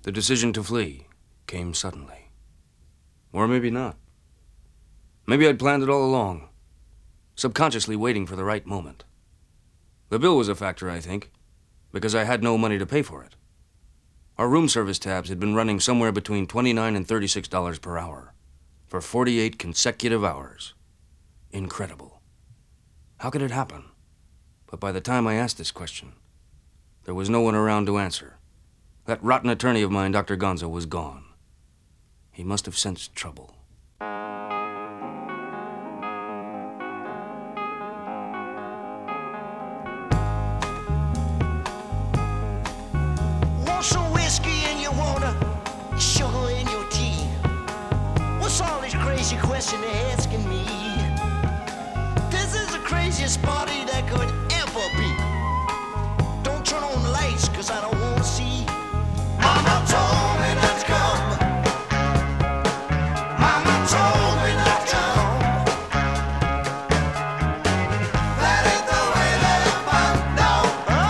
The decision to flee came suddenly. Or maybe not. Maybe I'd planned it all along, subconsciously waiting for the right moment. The bill was a factor, I think, because I had no money to pay for it. Our room service tabs had been running somewhere between $29 and $36 per hour for 48 consecutive hours. Incredible. How could it happen? But by the time I asked this question, there was no one around to answer. That rotten attorney of mine, Dr. Gonzo, was gone. He must have sensed trouble. Want some whiskey in your water, sugar in your tea? What's all this crazy question they're asking me? This is the craziest party that could ever be. Don't turn on the lights, cause I don't wanna see. Mama told me not to come. Mama told me not to come. That ain't the way that I found out.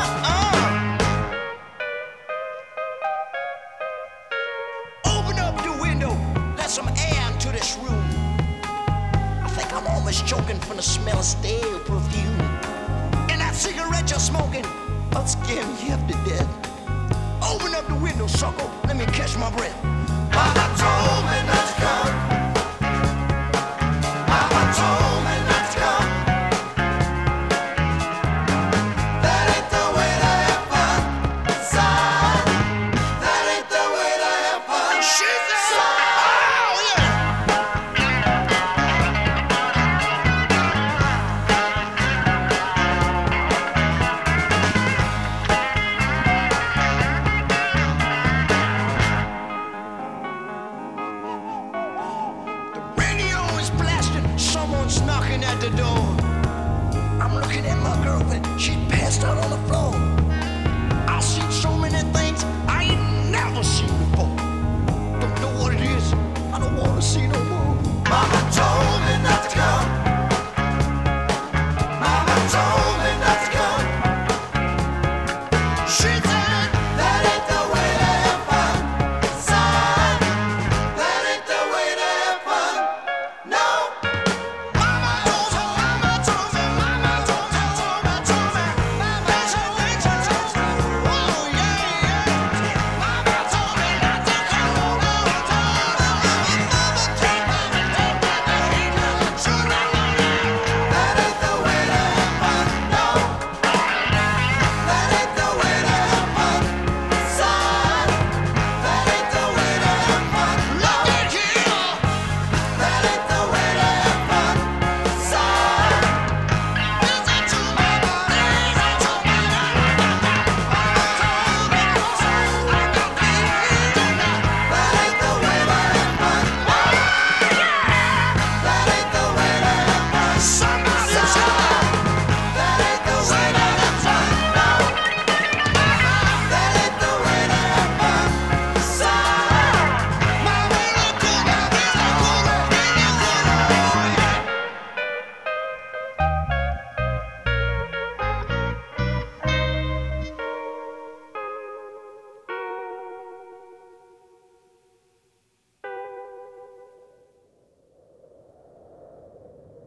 Open up the window, let some air into this room. I think I'm almost choking from the smell of stale perfume. And that cigarette you're smoking, I'll scare me half to death. Open up the window, sucker, let me catch my breath.